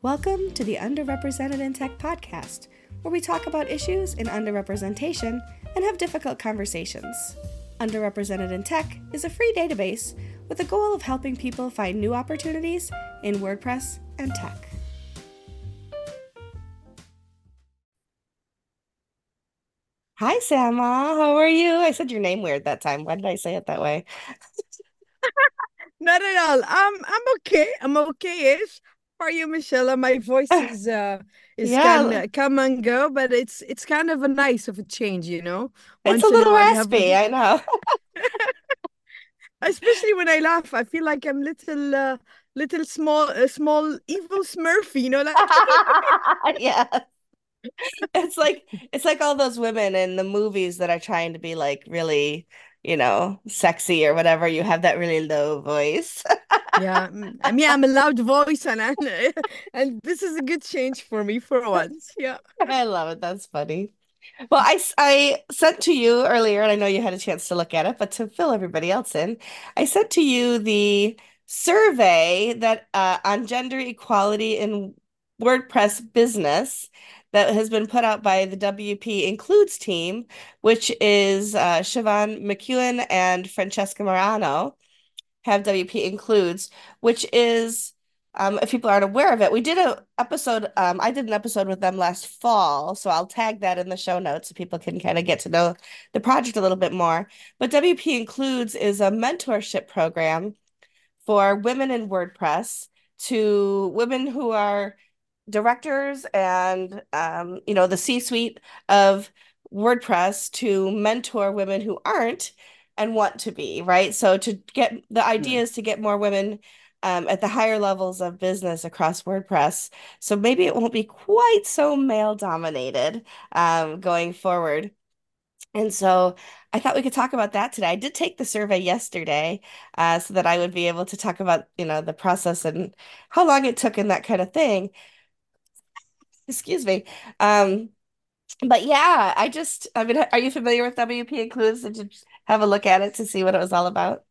Welcome to the Underrepresented in Tech podcast, where we talk about issues in underrepresentation and have difficult conversations. Underrepresented in Tech is a free database with the goal of helping people find new opportunities in WordPress and tech. Hi, Sama. How are you? I said your name weird that time. Why did I say it that way? Not at all. I'm okay. I'm okay-ish. How are you, Michelle? My voice is Yeah, can come and go, but it's kind of a nice of a change, it's a Once in a little while you have raspy. I know. especially when I laugh, I feel like I'm little small evil Smurfy, like Yeah. It's like all those women in the movies that are trying to be like really, sexy or whatever. You have that really low voice. yeah. I mean, I'm a loud voice and this is a good change for me for once. Yeah. I love it. That's funny. Well, I sent to you earlier, and I know you had a chance to look at it, but to fill everybody else in, I sent to you the survey that on gender equality in WordPress business that has been put out by the WP Includes team, which is Siobhan McEwen and Francesca Morano have WP Includes, which is, if people aren't aware of it, we did a episode, I did an episode with them last fall, so I'll tag that in the show notes so people can kind of get to know the project a little bit more. But WP Includes is a mentorship program for women in WordPress to women who are directors and the C-suite of WordPress to mentor women who aren't and want to be, right? So to get the Yeah. idea is to get more women at the higher levels of business across WordPress. So maybe it won't be quite so male dominated going forward. And so I thought we could talk about that today. I did take the survey yesterday, so that I would be able to talk about, the process and how long it took and that kind of thing. Excuse me. Um, but yeah, I mean, are you familiar with WP Includes? Did you have a look at it to see what it was all about?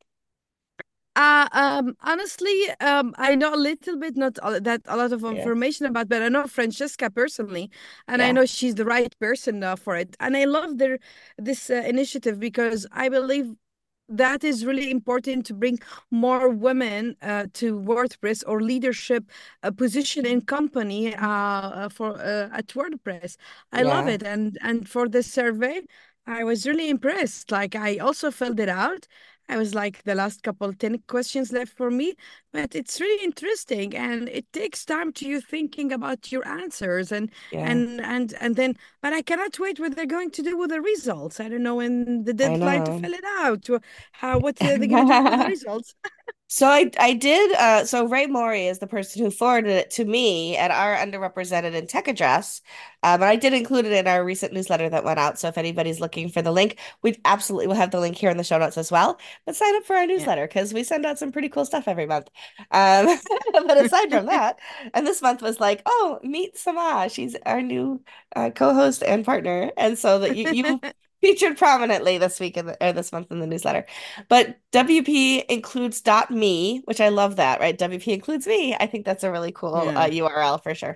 Honestly, I know a little bit, not that a lot of Yeah. information about, but I know Francesca personally, and I Yeah. know she's the right person for it. And I love this initiative because I believe that is really important to bring more women to WordPress or leadership position in company for at WordPress. I love Yeah. it, and for this survey, I was really impressed. Like I also filled it out. I was like the last couple 10 questions left for me, but it's really interesting and it takes time to you thinking about your answers Yeah. and then but I cannot wait what they're going to do with the results. I don't know when the I deadline to know. fill it out. How what they're going to do with the results. So I did so Ray Morey is the person who forwarded it to me at our underrepresented in tech address. And I did include it in our recent newsletter that went out. So if anybody's looking for the link, we absolutely will have the link here in the show notes as well. But sign up for our Yeah. newsletter because we send out some pretty cool stuff every month. But aside from that, and this month was like, oh, meet Sama. She's our new co-host and partner. And so that you featured prominently this week or this month in the newsletter. But WP includes .me, which I love that, right? WP includes me. I think that's a really cool Yeah. URL for sure.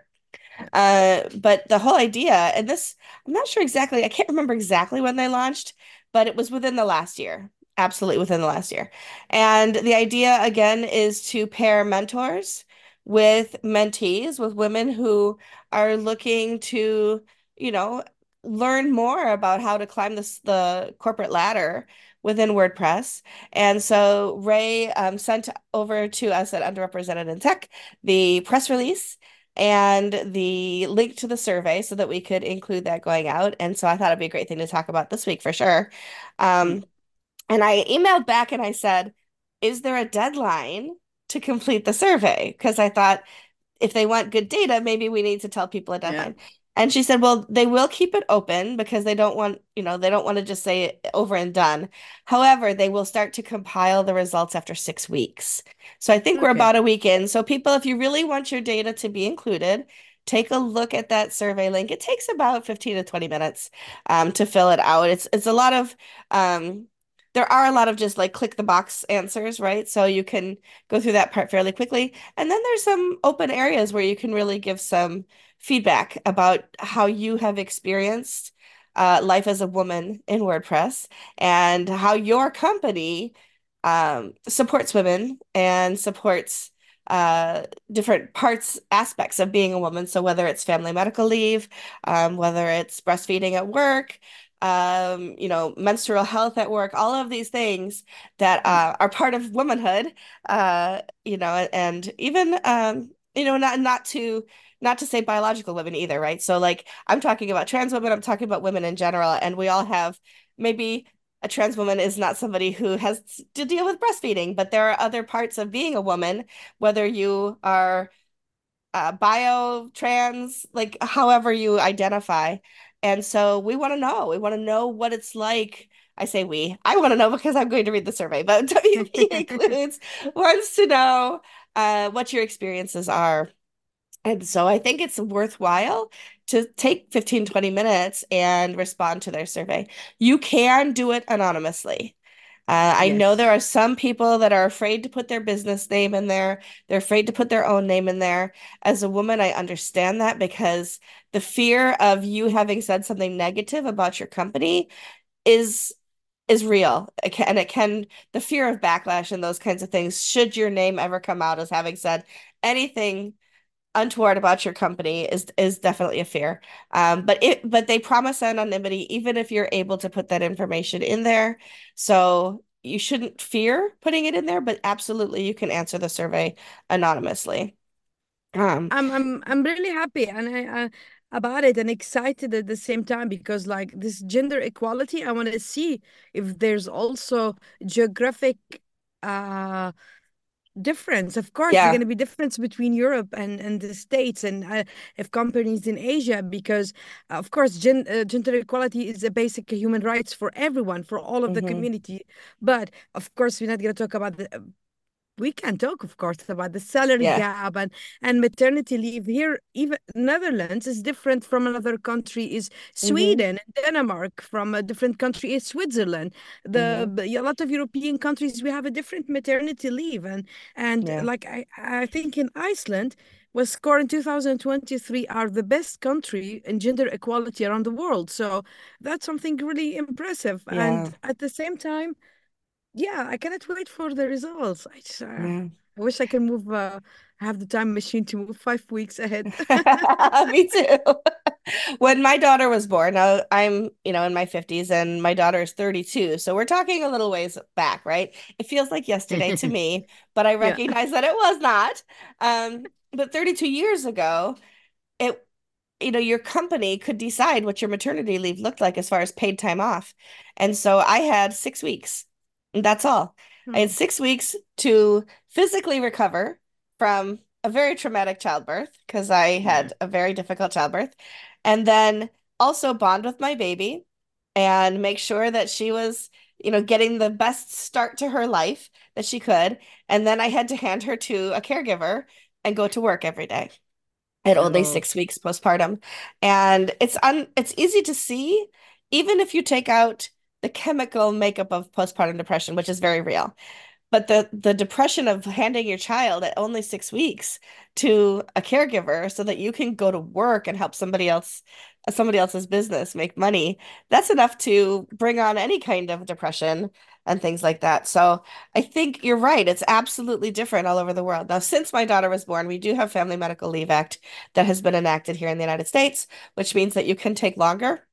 But the whole idea, and this, I'm not sure exactly, I can't remember exactly when they launched, but it was within the last year, absolutely within the last year. And the idea, again, is to pair mentors with mentees, with women who are looking to, you know, learn more about how to climb the corporate ladder within WordPress. And so Ray sent over to us at Underrepresented in Tech the press release and the link to the survey so that we could include that going out. And so I thought it'd be a great thing to talk about this week for sure. Mm. Um, and I emailed back and I said, is there a deadline to complete the survey? Because I thought if they want good data, maybe we need to tell people a Yeah. deadline. And she said, well, they will keep it open because they don't want, they don't want to just say it over and done. However, they will start to compile the results after 6 weeks. So I think we're Okay. about a week in. So people, if you really want your data to be included, take a look at that survey link. It takes about 15 to 20 minutes to fill it out. It's a lot of there are a lot of just like click the box answers, right? So you can go through that part fairly quickly. And then there's some open areas where you can really give some feedback about how you have experienced life as a woman in WordPress and how your company supports women and supports different parts, aspects of being a woman. So whether it's family medical leave, whether it's breastfeeding at work, menstrual health at work, all of these things that are part of womanhood, and even not to say biological women either, right? So like I'm talking about trans women, I'm talking about women in general, and we all have maybe a trans woman is not somebody who has to deal with breastfeeding, but there are other parts of being a woman, whether you are bio, trans, like however you identify. And so we want to know. We want to know what it's like. I say we. I want to know because I'm going to read the survey, but WP includes wants to know what your experiences are. And so I think it's worthwhile to take 15, 20 minutes and respond to their survey. You can do it anonymously. I know there Yes. are some people that are afraid to put their business name in there. They're afraid to put their own name in there. As a woman, I understand that because the fear of you having said something negative about your company is is real. The fear of backlash and those kinds of things, should your name ever come out as having said anything untoward about your company is definitely a fear. But they promise anonymity even if you're able to put that information in there. So you shouldn't fear putting it in there, but absolutely you can answer the survey anonymously. Um, I'm really happy and about it and excited at the same time because like this gender equality, I want to see if there's also geographic uh difference. Of course, there's going yeah. to be difference between Europe and the States and if companies in Asia because of course gender equality is a basic human rights for everyone, for all of the Hmm. community. But of course, we're not going to talk about the we can talk, of course, about the salary Yeah. gap and maternity leave. Here, even Netherlands is different from another country, is Hmm. Sweden, and Denmark from a different country is Switzerland. Hmm. A lot of European countries, we have a different maternity leave. And Yeah. like I think in Iceland was scored in 2023 are the best country in gender equality around the world. So that's something really impressive. And Yeah. at the same time, yeah, I cannot wait for the results. Yeah. I wish I can move, have the time machine to move 5 weeks ahead. Me too. When my daughter was born, now I'm, in my 50s and my daughter is 32. So we're talking a little ways back, right? It feels like yesterday to me, but I Yeah. recognize that it was not. But 32 years ago, it your company could decide what your maternity leave looked like as far as paid time off. And so I had 6 weeks. And that's all. I had Hmm. 6 weeks to physically recover from a very traumatic childbirth because I Yeah. had a very difficult childbirth. And then also bond with my baby and make sure that she was, getting the best start to her life that she could. And then I had to hand her to a caregiver and go to work every day at only Oh, 6 weeks postpartum. And it's easy to see, even if you take out the chemical makeup of postpartum depression, which is very real. But the depression of handing your child at only 6 weeks to a caregiver so that you can go to work and help somebody else's business make money, that's enough to bring on any kind of depression and things like that. So I think you're right. It's absolutely different all over the world. Now, since my daughter was born, we do have Family Medical Leave Act that has been enacted here in the United States, which means that you can take longer,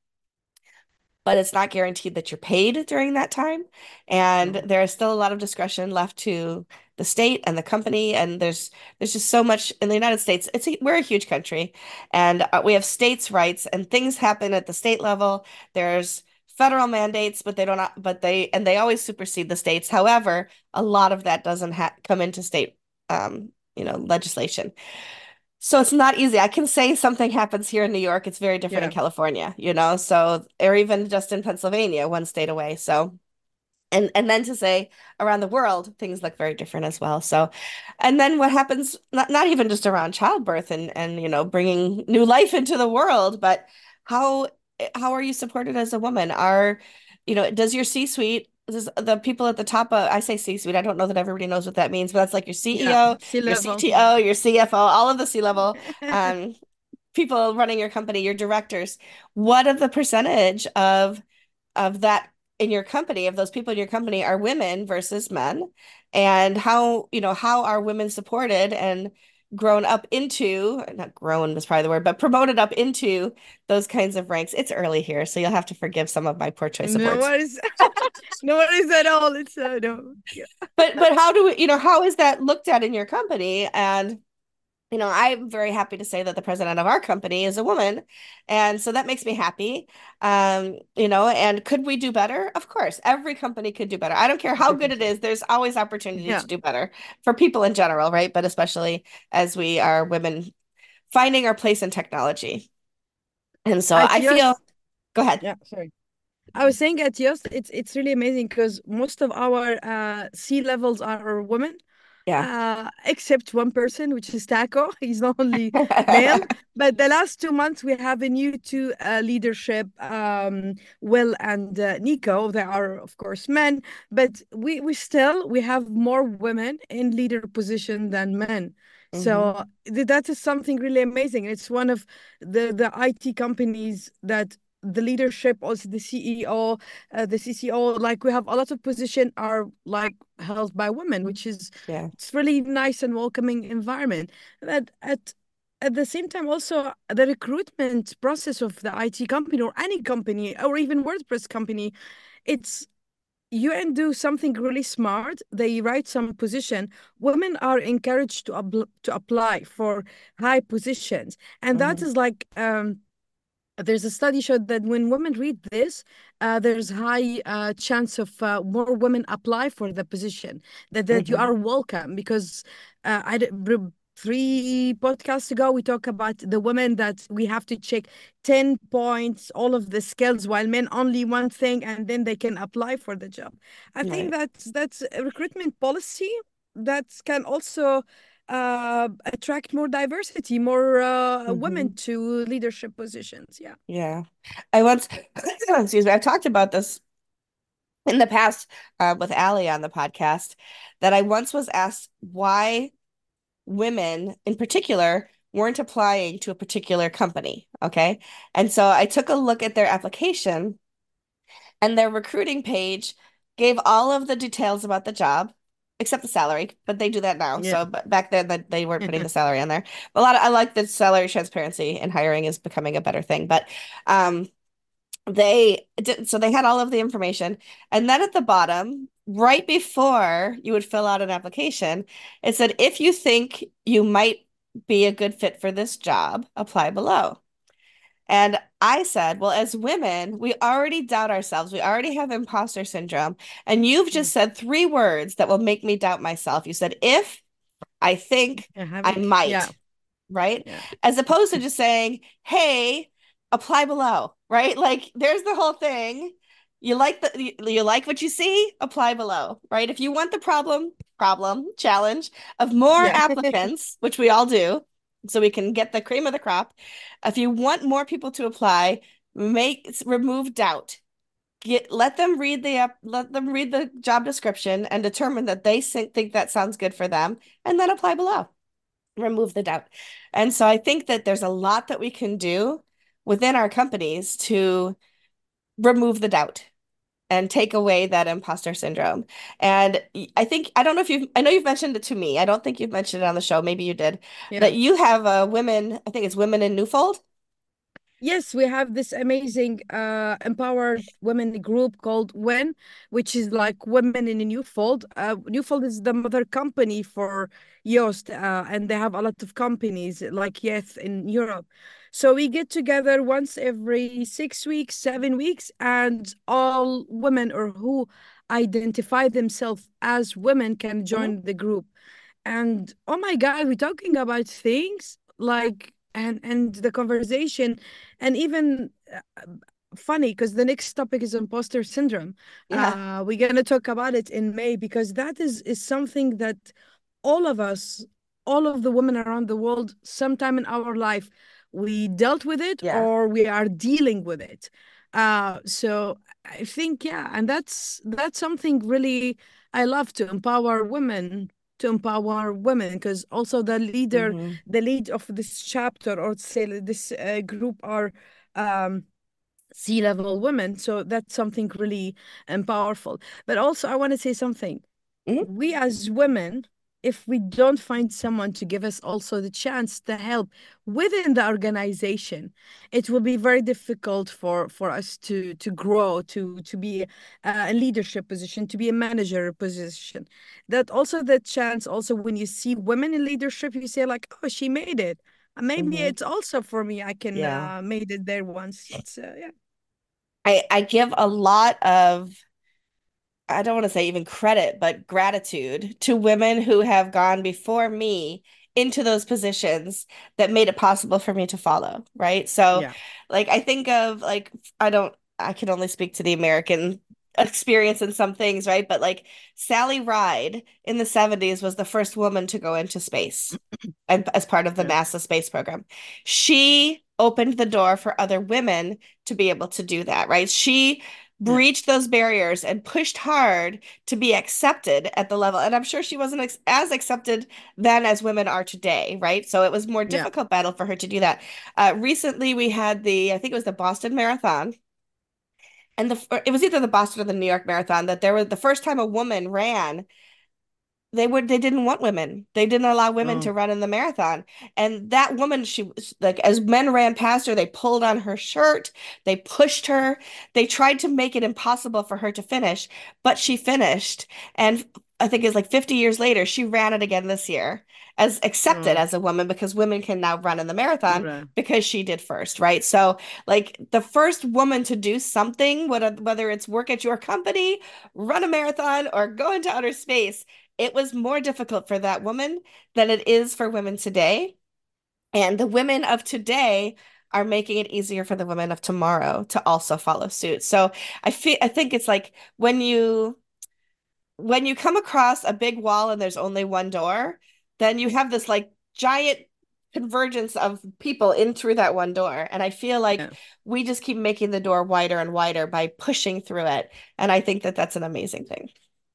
but it's not guaranteed that you're paid during that time. And no. there is still a lot of discretion left to the state and the company. And there's just so much in the United States. We're a huge country, and we have states' rights, and things happen at the state level. There's federal mandates, but they always supersede the states. However, a lot of that doesn't ha come into state legislation. So it's not easy. I can say something happens here in New York, it's very different in Yeah. California, so or even just in Pennsylvania, one state away. So and then to say around the world, things look very different as well. So and then what happens not even just around childbirth and bringing new life into the world, but how how are you supported as a woman? Does your C-suite the people at the top of, I say C-suite. I don't know that everybody knows what that means, but that's like your Yeah, CEO, sea your level. Yeah. CTO, your CFO, all of the C-level um, people running your company, your directors. What of the percentage of that in your company, of those people in your company are women versus men? And how are women supported and grown up into, not grown is probably the word, but promoted up into those kinds of ranks? It's early here, so you'll have to forgive some of my poor choice of No words. worries. No worries at all. It's no. Yeah. But how do we, how is that looked at in your company? And I'm very happy to say that the president of our company is a woman. And so that makes me happy. And could we do better? Of course, every company could do better. I don't care how good it 100%. is, there's always opportunity Yeah. to do better for people in general, right? But especially as we are women finding our place in technology. And so At I feel, Yoast, go ahead. yeah, sorry. I was saying at Yoast, it's really amazing because most of our C levels are women, Yeah. except one person, which is Taco. He's not only male, but the last 2 months we have a new two leadership, Will and Nico. They are of course men, but we have more women in leader position than men. Hmm. So that is something really amazing. It's one of the IT companies that the leadership, also the CEO, the CCO, like we have a lot of position are like held by women, which is Yeah. it's really nice and welcoming environment. But at the same time, also the recruitment process of the IT company or any company or even WordPress company, it's you and do something really smart. They write some position. Women are encouraged to apply for high positions, and that Hmm. is like there's a study showed that when women read this, there's high chance of more women apply for the position. That you Hmm. are welcome because three podcasts ago we talked about the women that we have to check 10 points, all of the skills, while men only one thing, and then they can apply for the job. I think Right. that's a recruitment policy that can also attract more diversity, more women Hmm. to leadership positions. Yeah. Yeah. I once, excuse me, I've talked about this in the past with Allie on the podcast, that I once was asked why women in particular weren't applying to a particular company. Okay. And so I took a look at their application, and their recruiting page gave all of the details about the job, except the salary, but they do that now. Yeah. So but back then that they weren't putting the salary on there. I like that salary transparency in hiring is becoming a better thing. But they did, so they had all of the information. And then at the bottom, right before you would fill out an application, it said, if you think you might be a good fit for this job, apply below. And I said, well, as women, we already doubt ourselves. We already have imposter syndrome. And you've just said three words that will make me doubt myself. You said, if, I think, I have I it. Yeah. might, right? Yeah. As opposed to just saying, hey, apply below, right? Like there's the whole thing. You like what you see, apply below, right? If you want the problem, challenge of more Yeah. applicants, which we all do, so we can get the cream of the crop. If you want more people to apply, remove doubt. Let them read the job description and determine that they think that sounds good for them, and then apply below. Remove the doubt. And so I think that there's a lot that we can do within our companies to remove the doubt and take away that imposter syndrome. And I don't know if I know you've mentioned it to me. I don't think you've mentioned it on the show. Maybe you did, Yeah. that you have a women, I think it's Women in Newfold. Yes, we have this amazing empowered women group called WIN, which is like Women in a New Fold. Newfold is the mother company for Yoast, and they have a lot of companies like Yes in Europe. So we get together once every 6 weeks, 7 weeks, and all women or who identify themselves as women can Mhm. join the group. And oh my God, we're talking about things like and the conversation and even funny because the next topic is imposter syndrome. Yeah. We're gonna talk about it in May because that is something that all of us, all of the women around the world, sometime in our life, we dealt with it Yeah. or we are dealing with it. So I think, yeah, and that's something really I love to empower women, because also Hmm. the lead of this chapter, or say this group, are um C-level women. So that's something really powerful. But also, I want to say something. Hmm. We as women, if we don't find someone to give us also the chance to help within the organization, it will be very difficult for us to grow, to be a leadership position, to be a manager position. That also the chance, also when you see women in leadership, you say like, oh, she made it. Maybe Hmm. it's also for me. I can Yeah. made it there once. It's yeah. I give a lot of, I don't want to say even credit, but gratitude to women who have gone before me into those positions that made it possible for me to follow, right? So, Yeah. like, I think of like, I can only speak to the American experience in some things, right? But like Sally Ride in the 70s was the first woman to go into space and as part of the Yeah. NASA space program. She opened the door for other women to be able to do that, right? She Yeah. breached those barriers and pushed hard to be accepted at the level. And I'm sure she wasn't as accepted then as women are today, right? So it was more Yeah. difficult battle for her to do that. Recently, we had I think it was the Boston Marathon. And it was either the Boston or the New York Marathon that there was the first time a woman ran they didn't want women. They didn't allow women Oh, to run in the marathon. And that woman, she was like, as men ran past her, they pulled on her shirt, they pushed her, they tried to make it impossible for her to finish, but she finished. And I think it's like 50 years later, she ran it again this year as accepted oh, as a woman because women can now run in the marathon right. because she did first, right? So, like the first woman to do something, whether it's work at your company, run a marathon, or go into outer space, it was more difficult for that woman than it is for women today. And the women of today are making it easier for the women of tomorrow to also follow suit. So I think it's like when you come across a big wall and there's only one door, then you have this like giant convergence of people in through that one door. And I feel like Yeah. we just keep making the door wider and wider by pushing through it. And I think that that's an amazing thing.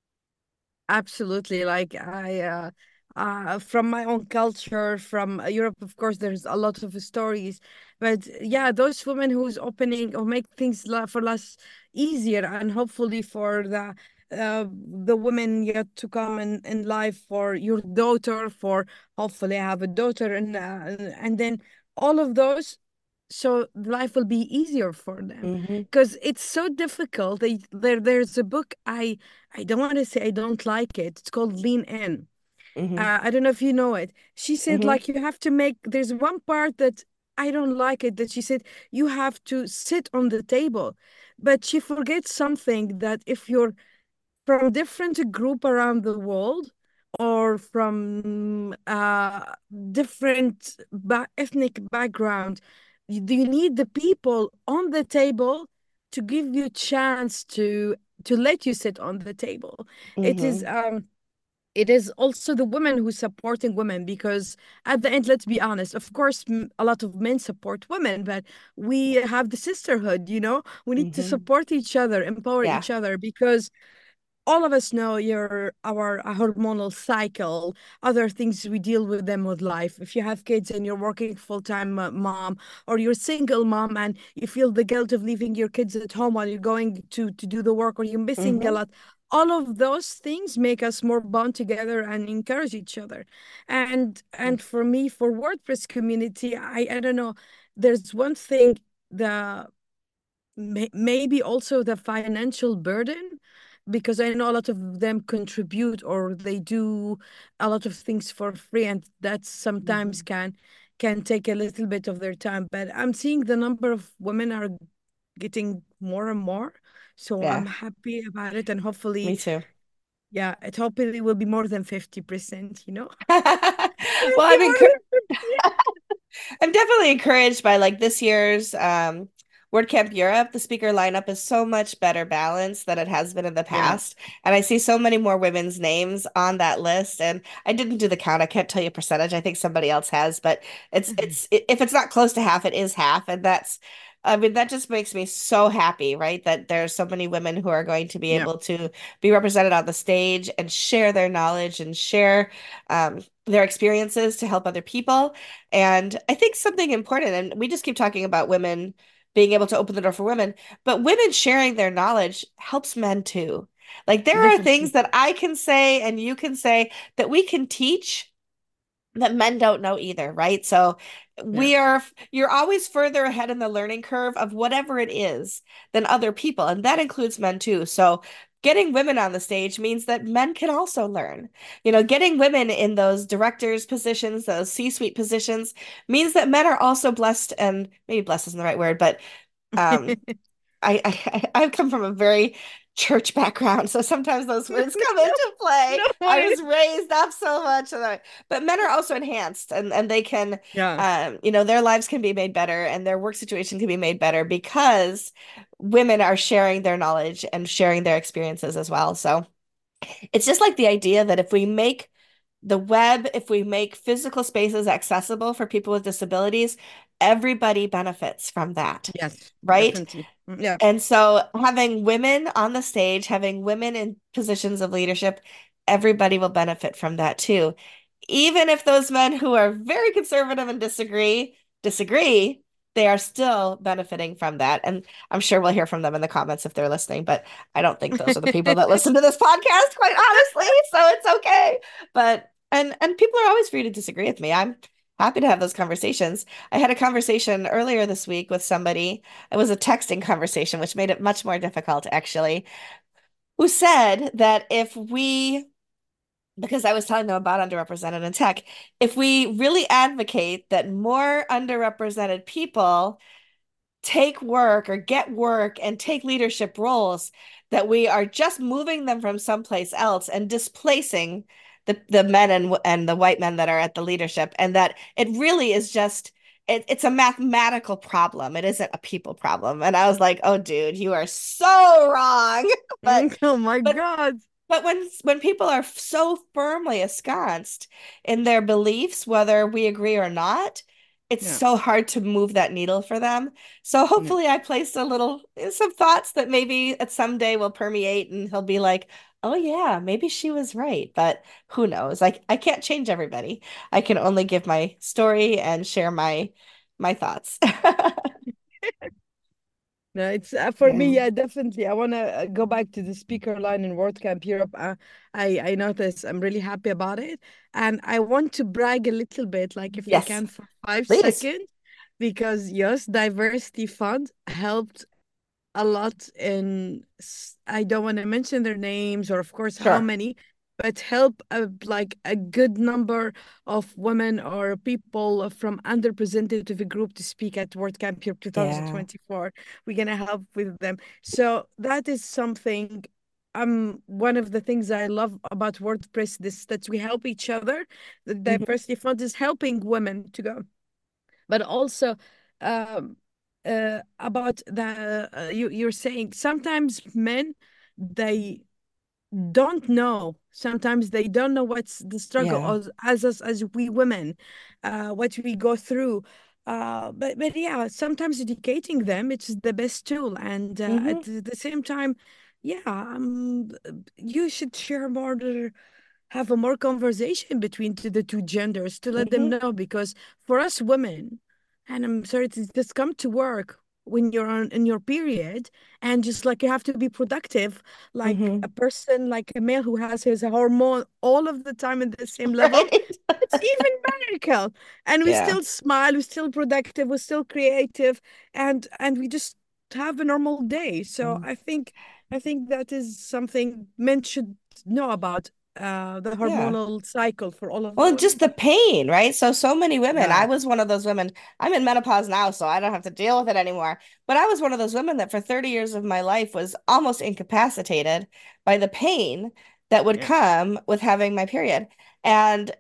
Absolutely. Like from my own culture, from Europe, of course, there's a lot of stories. But yeah, those women who's opening or make things for us easier, and hopefully for the women yet to come in life, for your daughter, for hopefully have a daughter, and then all of those, so life will be easier for them, Hmm. because it's so difficult. There's a book, I don't want to say I don't like it. It's called Lean In. Hmm. I don't know if you know it. She said, Hmm. like, you have to make, there's one part that I don't like it, that she said, you have to sit on the table. But she forgets something, that if you're from different group around the world, or from different ethnic background, you need the people on the table to give you chance to let you sit on the table. It is Hmm. it is also the women who supporting women, because at the end, let's be honest, of course, a lot of men support women, but we have the sisterhood, we need to Hmm. support each other, empower Yeah. each other, because all of us know our hormonal cycle, other things we deal with them with life. If you have kids and you're working full-time mom, or you're single mom and you feel the guilt of leaving your kids at home while you're going to do the work, or you're missing a Hmm. lot, all of those things make us more bond together and encourage each other. And for me, for WordPress community, I don't know, there's one thing, the maybe also the financial burden, because I know a lot of them contribute, or they do a lot of things for free, and that sometimes Hmm. can take a little bit of their time. But I'm seeing the number of women are getting more and more, so I'm Yeah, happy about it, and me hopefully, too. yeah, it hopefully will be more than 50%, you know. Well, Be more than 50. I'm definitely encouraged by like this year's WordCamp Europe. The speaker lineup is so much better balanced than it has been in the Yeah. past. And I see so many more women's names on that list. And I didn't do the count. I can't tell you percentage. I think somebody else has, but if it's not close to half, it is half. And that's I mean, that just makes me so happy, right? That there's so many women who are going to be Yeah. able to be represented on the stage and share their knowledge and share their experiences to help other people. And I think something important, and we just keep talking about women being able to open the door for women, but women sharing their knowledge helps men too. Like there are things Definitely. that I can say and you can say that we can teach that men don't know either, right? So Yeah. you're always further ahead in the learning curve of whatever it is than other people, and that includes men too. So getting women on the stage means that men can also learn. Getting women in those directors positions, those C-suite positions means that men are also blessed, and maybe blessed isn't the right word, but um I've come from a very church background, so sometimes those words come No, into play. no I worries. was raised up so much, but men are also enhanced, and they can, Yeah. their lives can be made better, and their work situation can be made better because women are sharing their knowledge and sharing their experiences as well. So it's just like the idea that if we make physical spaces accessible for people with disabilities, everybody benefits from that, Yes, right? definitely. Yeah. And so having women on the stage, having women in positions of leadership, everybody will benefit from that too. Even if those men who are very conservative and disagree, they are still benefiting from that. And I'm sure we'll hear from them in the comments if they're listening, but I don't think those are the people that listen to this podcast, quite honestly. So it's okay. And people are always free to disagree with me. I'm happy to have those conversations. I had a conversation earlier this week with somebody. It was a texting conversation, which made it much more difficult, actually, who said that because I was telling them about underrepresented in tech, if we really advocate that more underrepresented people take work or get work and take leadership roles, that we are just moving them from someplace else and displacing the men and the white men that are at the leadership, and that it really is just it's a mathematical problem. It isn't a people problem. And I was like, oh, dude, you are so wrong. But Oh my but God. but when people are so firmly ensconced in their beliefs, whether we agree or not, it's Yeah. so hard to move that needle for them. So Yeah. hopefully I placed some thoughts that maybe at some day will permeate and he'll be like, "Oh yeah, maybe she was right." But who knows? I can't change everybody. I can only give my story and share my thoughts. No, it's for me, Yeah. yeah, definitely. I want to go back to the speaker line in WordCamp Europe. I noticed I'm really happy about it, and I want to brag a little bit, like if I Yes, can, for five please. seconds, because yes, Diversity Fund helped a lot in I don't want to mention their names or of course how Sure. many, but help like a good number of women or people from underrepresented group to speak at WordCamp Europe Yeah. 2024. We're gonna help with them. So that is something one of the things I love about WordPress, this that we help each other. The Mhm. diversity fund is helping women to go, but also um, about the you're saying sometimes men they don't know. Sometimes they don't know what's the struggle Yeah. as us as we women, what we go through. But yeah, sometimes educating them it's the best tool, and at Hmm. the same time, yeah, you should share more have a more conversation between the two genders to let them Hmm. know because for us women, and I'm sorry to just come to work when you're on in your period and just like you have to be productive like a Hmm. person like a male who has his hormone all of the time at the same level. Right. It's even miracle, and we Yeah. still smile, we're still productive, we're still creative, and we just have a normal day. So Mm. I think that is something men should know about the Yeah. hormonal cycle for all of the Well, just women. the pain, right? So many women. I Yeah, was one of those women. I'm in menopause now, so I don't have to deal with it anymore. But I was one of those women that for 30 years of my life was almost incapacitated by the pain that would yeah. come with having my period. And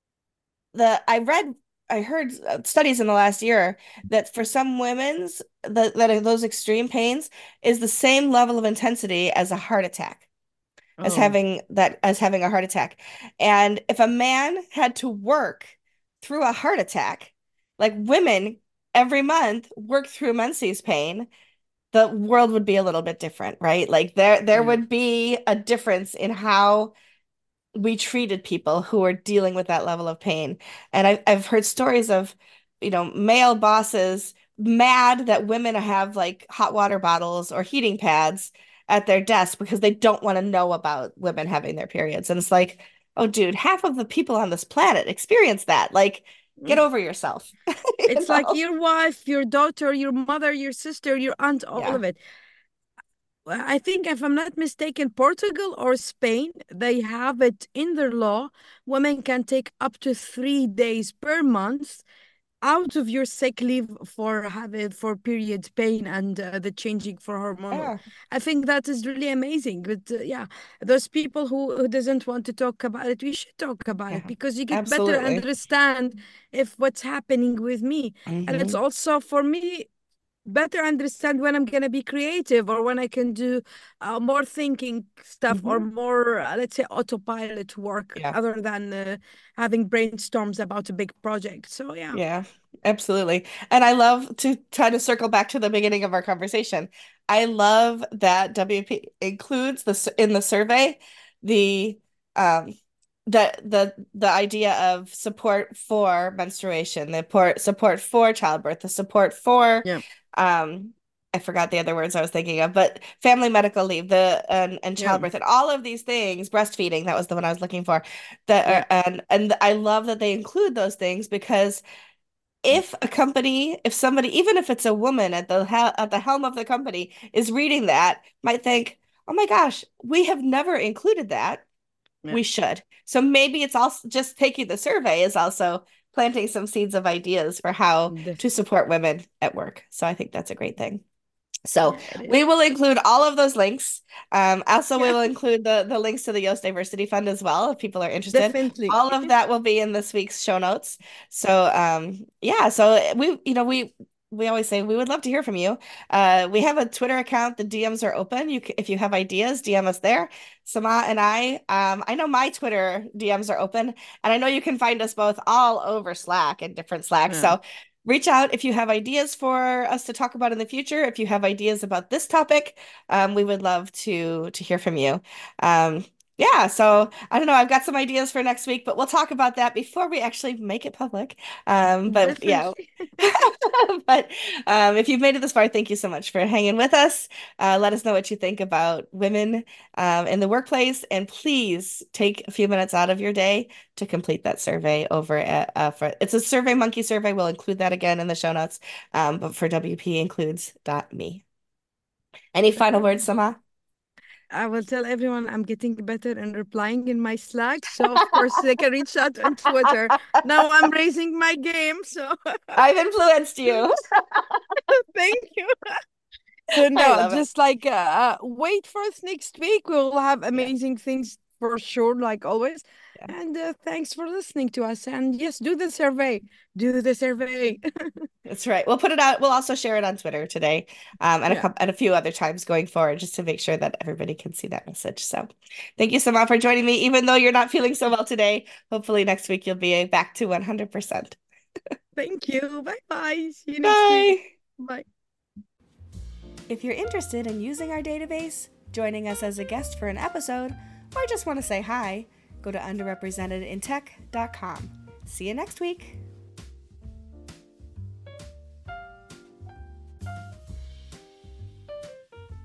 I heard studies in the last year that for some women's that are those extreme pains is the same level of intensity as a heart attack. Oh, As having a heart attack. And if a man had to work through a heart attack, like women every month worked through menses pain, the world would be a little bit different, right? Like there Yeah. would be a difference in how we treated people who were dealing with that level of pain. And I've heard stories of, male bosses mad that women have like hot water bottles or heating pads at their desk because they don't want to know about women having their periods. And it's like, oh, dude, half of the people on this planet experience that. Like, get over yourself, you It's like know? your wife, your daughter, your mother, your sister, your aunt, all Yeah. of it. I think, if I'm not mistaken, Portugal or Spain, they have it in their law. Women can take up to 3 days per month out of your sick leave for having for period pain and the changing for hormonal. Yeah. I think that is really amazing. But yeah, those people who doesn't want to talk about it, we should talk about it Yeah. because you get better Absolutely. understand if what's happening with me. And it's Hmm. also for me better understand when I'm gonna be creative or when I can do more thinking stuff or Hmm. more, let's say, autopilot work Yeah. other than having brainstorms about a big project. So yeah, Yeah, absolutely. And I love to try to circle back to the beginning of our conversation. I love that WP includes in the survey the um the idea of support for menstruation, the support for childbirth, the support for yeah, um I forgot the other words I was thinking of, but family medical leave, the and yeah, childbirth and all of these things, breastfeeding, that was the one I was looking for. yeah, And I love that they include those things because if a company, if somebody, even if it's a woman at the helm of the company, is reading that, might think, "Oh my gosh, we have never included that. yeah. We should." So maybe it's also just taking the survey is also planting some seeds of ideas for how to support women at work. So I think that's a great thing. So Yeah, it we is. will include all of those links. Also, we Yeah, will include the links to the Yoast Diversity Fund as well if people are interested. definitely. All of that will be in this week's show notes. So yeah, so we always say we would love to hear from you. We have a Twitter account. The DMs are open. If you have ideas, DM us there. Sama and I know my Twitter DMs are open, and I know you can find us both all over Slack and different Slacks. Yeah, So reach out if you have ideas for us to talk about in the future. If you have ideas about this topic, we would love to hear from you. Yeah, so I don't know. I've got some ideas for next week, but we'll talk about that before we actually make it public. But yeah, definitely. but if you've made it this far, thank you so much for hanging with us. Let us know what you think about women in the workplace, and please take a few minutes out of your day to complete that survey over at it's a Survey Monkey survey. We'll include that again in the show notes. But for WPincludes.me. Any final words, Sama? I will tell everyone I'm getting better and replying in my Slack. So of course they can reach out on Twitter. Now I'm raising my game. So I've influenced you. thank you. So I no, love it. just like wait for us next week. We'll have Yeah. amazing things for sure, like always. Yeah. And thanks for listening to us. And yes, do the survey. Do the survey. That's right. We'll put it out. We'll also share it on Twitter today, and Yeah. and a few other times going forward, just to make sure that everybody can see that message. So, thank you so much for joining me, even though you're not feeling so well today. Hopefully, next week you'll be back to 100%. Thank you. Bye bye. See you next week. Bye. Bye. If you're interested in using our database, joining us as a guest for an episode, or just want to say hi, go to underrepresentedintech.com. See you next week.